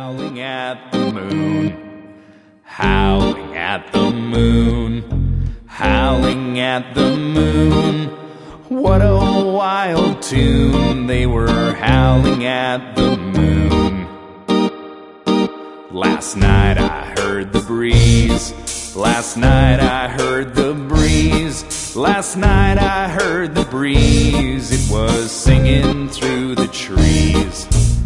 howling at the moon, howling at the moon, howling at the moon. What a wild tune, they were howling at the moon. Last night I heard the breeze, last night I heard the breeze, last night I heard the breeze. It was singing through the trees.